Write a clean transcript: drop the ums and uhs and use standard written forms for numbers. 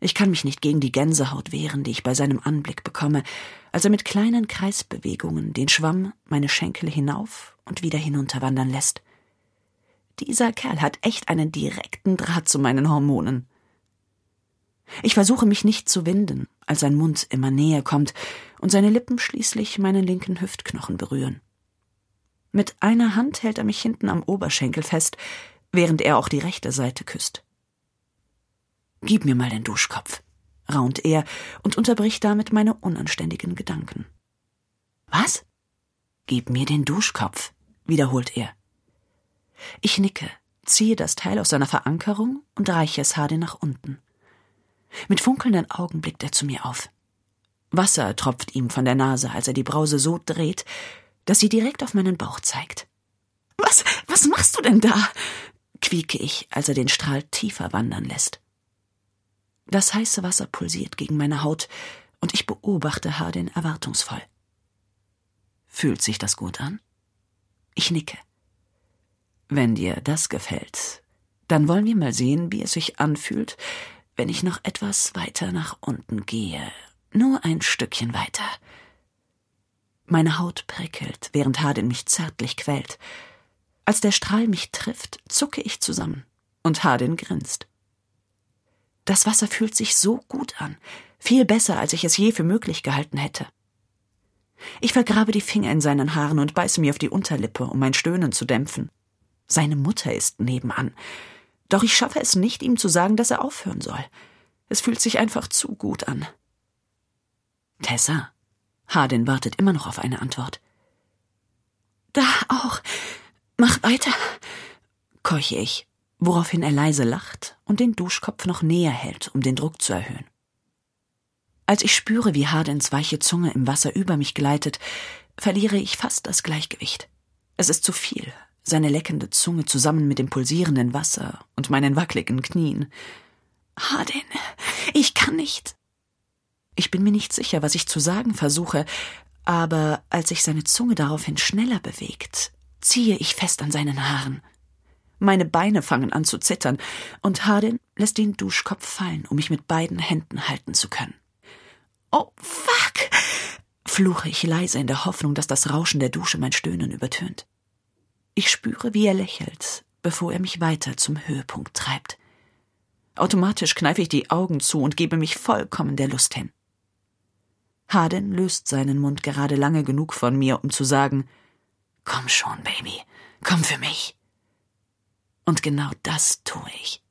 Ich kann mich nicht gegen die Gänsehaut wehren, die ich bei seinem Anblick bekomme, als er mit kleinen Kreisbewegungen den Schwamm meine Schenkel hinauf und wieder hinunterwandern lässt. Dieser Kerl hat echt einen direkten Draht zu meinen Hormonen. Ich versuche mich nicht zu winden, als sein Mund immer näher kommt und seine Lippen schließlich meinen linken Hüftknochen berühren. Mit einer Hand hält er mich hinten am Oberschenkel fest, während er auch die rechte Seite küsst. »Gib mir mal den Duschkopf«, raunt er und unterbricht damit meine unanständigen Gedanken. »Was?« »Gib mir den Duschkopf«, wiederholt er. Ich nicke, ziehe das Teil aus seiner Verankerung und reiche es Hardin nach unten. Mit funkelnden Augen blickt er zu mir auf. Wasser tropft ihm von der Nase, als er die Brause so dreht, dass sie direkt auf meinen Bauch zeigt. Was machst du denn da?« quieke ich, als er den Strahl tiefer wandern lässt. Das heiße Wasser pulsiert gegen meine Haut und ich beobachte Hardin erwartungsvoll. Fühlt sich das gut an? Ich nicke. Wenn dir das gefällt, dann wollen wir mal sehen, wie es sich anfühlt, wenn ich noch etwas weiter nach unten gehe. Nur ein Stückchen weiter. Meine Haut prickelt, während Hardin mich zärtlich quält. Als der Strahl mich trifft, zucke ich zusammen und Hardin grinst. Das Wasser fühlt sich so gut an, viel besser, als ich es je für möglich gehalten hätte. Ich vergrabe die Finger in seinen Haaren und beiße mir auf die Unterlippe, um mein Stöhnen zu dämpfen. Seine Mutter ist nebenan. Doch ich schaffe es nicht, ihm zu sagen, dass er aufhören soll. Es fühlt sich einfach zu gut an. »Tessa«, Hardin wartet immer noch auf eine Antwort. »Da auch. Mach weiter«, keuche ich, woraufhin er leise lacht und den Duschkopf noch näher hält, um den Druck zu erhöhen. Als ich spüre, wie Hardins weiche Zunge im Wasser über mich gleitet, verliere ich fast das Gleichgewicht. Es ist zu viel, seine leckende Zunge zusammen mit dem pulsierenden Wasser und meinen wackeligen Knien. »Hardin, ich kann nicht.« Ich bin mir nicht sicher, was ich zu sagen versuche, aber als sich seine Zunge daraufhin schneller bewegt, ziehe ich fest an seinen Haaren. Meine Beine fangen an zu zittern und Hardin lässt den Duschkopf fallen, um mich mit beiden Händen halten zu können. »Oh, fuck«, fluche ich leise in der Hoffnung, dass das Rauschen der Dusche mein Stöhnen übertönt. Ich spüre, wie er lächelt, bevor er mich weiter zum Höhepunkt treibt. Automatisch kneife ich die Augen zu und gebe mich vollkommen der Lust hin. Hardin löst seinen Mund gerade lange genug von mir, um zu sagen, »Komm schon, Baby, komm für mich.« Und genau das tue ich.